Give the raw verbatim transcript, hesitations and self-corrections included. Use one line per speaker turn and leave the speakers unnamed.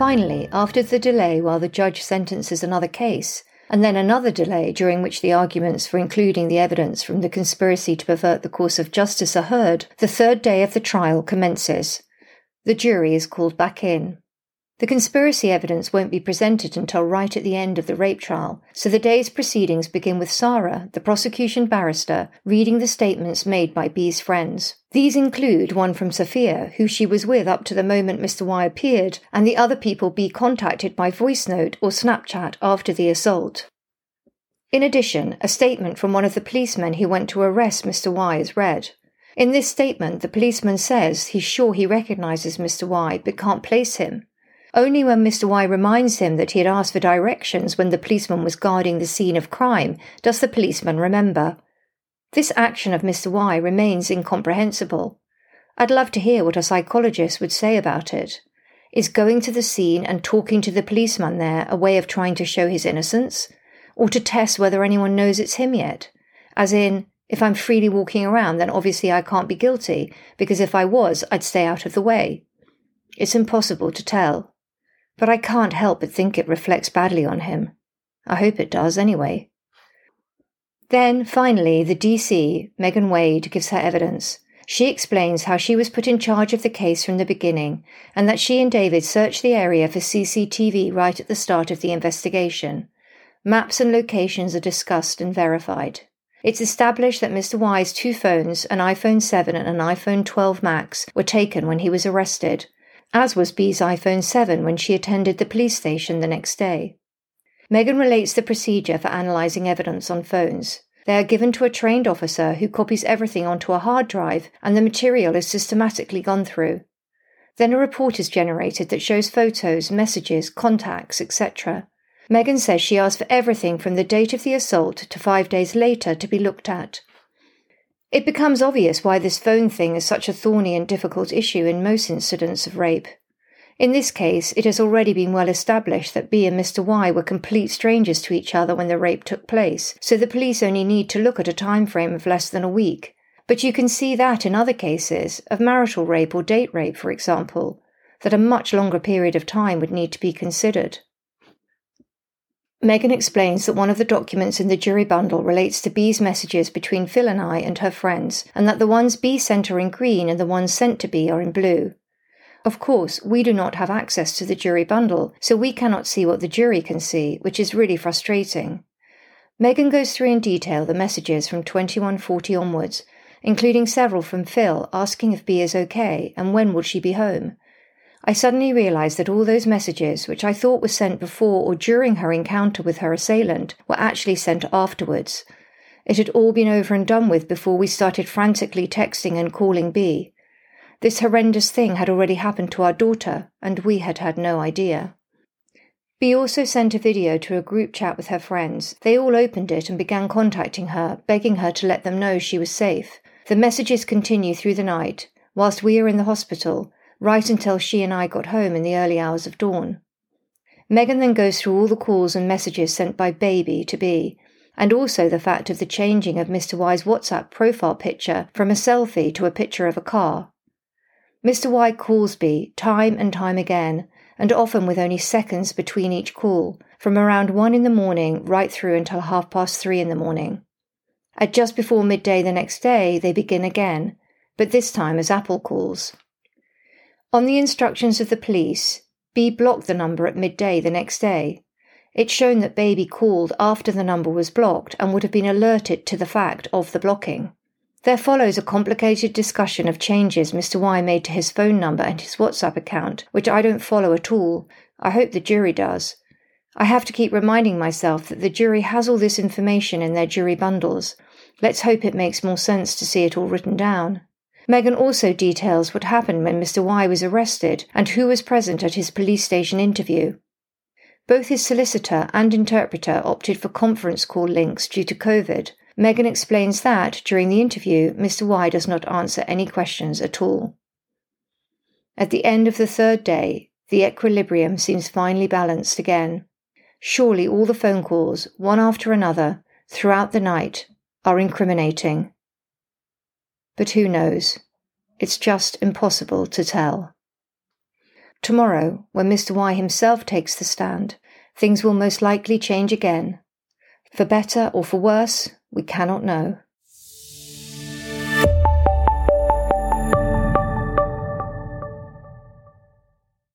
Finally, after the delay while the judge sentences another case, and then another delay during which the arguments for including the evidence from the conspiracy to pervert the course of justice are heard, the third day of the trial commences. The jury is called back in. The conspiracy evidence won't be presented until right at the end of the rape trial, so the day's proceedings begin with Sarah, the prosecution barrister, reading the statements made by B's friends. These include one from Sophia, who she was with up to the moment Mister Y appeared, and the other people B contacted by voice note or Snapchat after the assault. In addition, a statement from one of the policemen who went to arrest Mister Y is read. In this statement, the policeman says he's sure he recognises Mister Y but can't place him. Only when Mister Y reminds him that he had asked for directions when the policeman was guarding the scene of crime does the policeman remember. This action of Mister Y remains incomprehensible. I'd love to hear what a psychologist would say about it. Is going to the scene and talking to the policeman there a way of trying to show his innocence? Or to test whether anyone knows it's him yet? As in, if I'm freely walking around, then obviously I can't be guilty, because if I was, I'd stay out of the way. It's impossible to tell. But I can't help but think it reflects badly on him. I hope it does, anyway. Then, finally, the D C, Megan Wade, gives her evidence. She explains how she was put in charge of the case from the beginning, and that she and David searched the area for C C T V right at the start of the investigation. Maps and locations are discussed and verified. It's established that Mister Y's two phones, an iPhone seven and an iPhone twelve Max, were taken when he was arrested, as was B's iPhone seven when she attended the police station the next day. Megan relates the procedure for analysing evidence on phones. They are given to a trained officer who copies everything onto a hard drive, and the material is systematically gone through. Then a report is generated that shows photos, messages, contacts, et cetera. Megan says she asked for everything from the date of the assault to five days later to be looked at. It becomes obvious why this phone thing is such a thorny and difficult issue in most incidents of rape. In this case, it has already been well established that B and Mister Y were complete strangers to each other when the rape took place, so the police only need to look at a time frame of less than a week. But you can see that in other cases, of marital rape or date rape, for example, that a much longer period of time would need to be considered. Megan explains that one of the documents in the jury bundle relates to B's messages between Phil and I and her friends, and that the ones B sent are in green and the ones sent to B are in blue. Of course, we do not have access to the jury bundle, so we cannot see what the jury can see, which is really frustrating. Megan goes through in detail the messages from twenty-one forty onwards, including several from Phil asking if B is okay and when would she be home. I suddenly realised that all those messages, which I thought were sent before or during her encounter with her assailant, were actually sent afterwards. It had all been over and done with before we started frantically texting and calling B. This horrendous thing had already happened to our daughter, and we had had no idea. B also sent a video to a group chat with her friends. They all opened it and began contacting her, begging her to let them know she was safe. The messages continue through the night, whilst we are in the hospital, right until she and I got home in the early hours of dawn. Megan then goes through all the calls and messages sent by Baby to B, and also the fact of the changing of Mister Y's WhatsApp profile picture from a selfie to a picture of a car. Mister Y calls B time and time again, and often with only seconds between each call, from around one in the morning right through until half past three in the morning. At just before midday the next day, they begin again, but this time as Apple calls. On the instructions of the police, B blocked the number at midday the next day. It's shown that Baby called after the number was blocked and would have been alerted to the fact of the blocking. There follows a complicated discussion of changes Mister Y made to his phone number and his WhatsApp account, which I don't follow at all. I hope the jury does. I have to keep reminding myself that the jury has all this information in their jury bundles. Let's hope it makes more sense to see it all written down. Megan also details what happened when Mister Y was arrested and who was present at his police station interview. Both his solicitor and interpreter opted for conference call links due to COVID. Megan explains that, during the interview, Mister Y does not answer any questions at all. At the end of the third day, the equilibrium seems finally balanced again. Surely all the phone calls, one after another, throughout the night, are incriminating. But who knows? It's just impossible to tell. Tomorrow, when Mister Y himself takes the stand, things will most likely change again. For better or for worse, we cannot know.